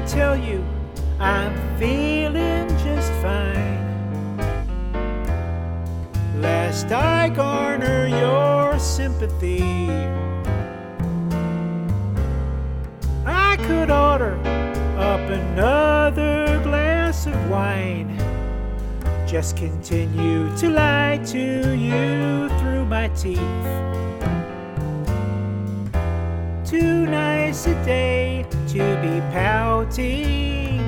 tell you I'm feeling just fine. Lest I garner your sympathy, I could order up another glass of wine. Just continue to lie to you through my teeth. Too nice a day to be pouting.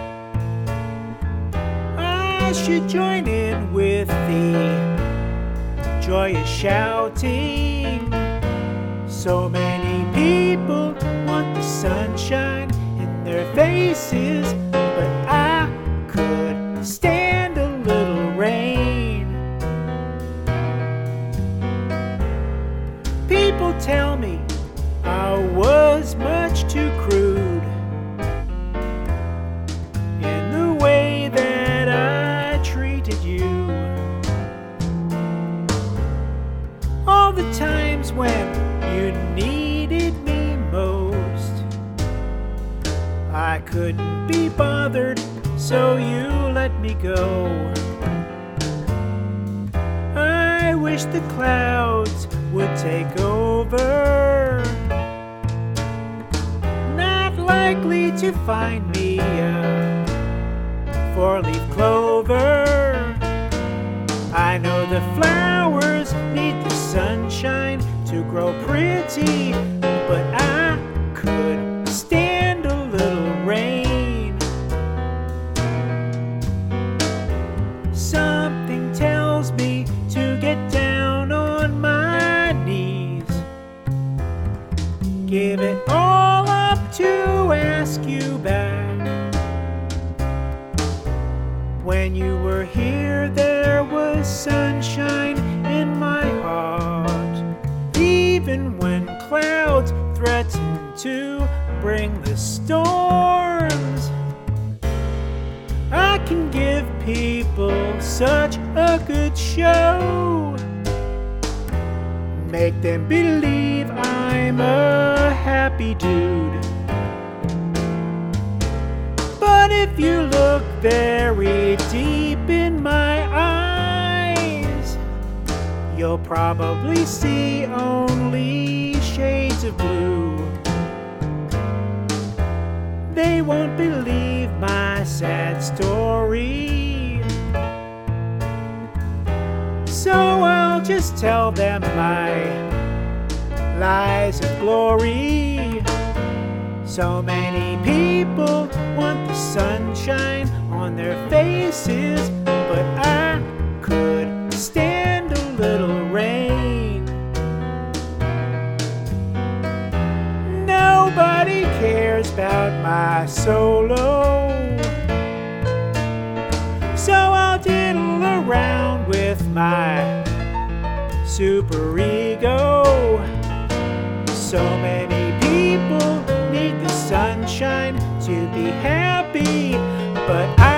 I should join in with the joyous shouting. So many people want the sunshine in their faces, but I could stand a little rain. People tell me I was much too crude in the way that I treated you. All the times when you needed me most, I couldn't be bothered, so you let me go. I wish the clouds would take over. Not likely to find me a four-leaf clover. I know the flowers need the sunshine to grow pretty, but I could stand a little rain. Something tells me to get down on my knees, give it all up to ask you back. When you were here, there was sunshine in my heart, even when clouds threatened to bring the storms. I can give people such a good show, make them believe I'm a happy dude. But if you look very deep in my eyes, you'll probably see only shades of blue. They won't believe my sad story, so I'll just tell them my lies of glory. So many people want the sunshine on their faces, but I could stand a little rain. Nobody cares about my solo, so I'll diddle around with my superego. So many people need the sunshine to be happy, but